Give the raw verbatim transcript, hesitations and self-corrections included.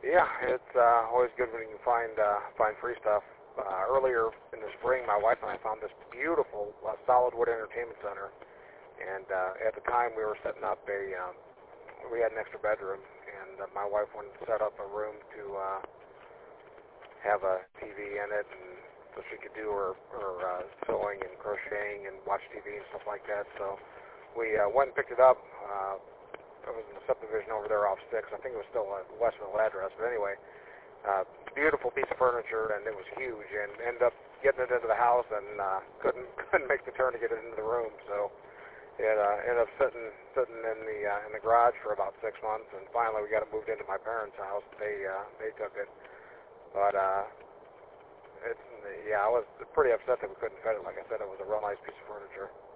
Yeah, it's uh, always good when you can find uh, find free stuff. Uh, earlier in the spring, my wife and I found this beautiful uh, solid wood entertainment center, and uh, at the time we were setting up a, um, we had an extra bedroom, and uh, my wife wanted to set up a room to uh, have a T V in it, and so she could do her, her uh, sewing and crocheting and watch T V and stuff like that. So we uh, went and picked it up. Uh, it was in the subdivision over there off Six. I think it was still a Westville address, but anyway. Uh, beautiful piece of furniture, and it was huge, and ended up getting it into the house, and uh, couldn't couldn't make the turn to get it into the room. So it uh, ended up sitting sitting in the uh, in the garage for about six months, and finally we got it moved into my parents' house. They uh, they took it, but uh, it's yeah, I was pretty upset that we couldn't fit it. Like I said, it was a real nice piece of furniture.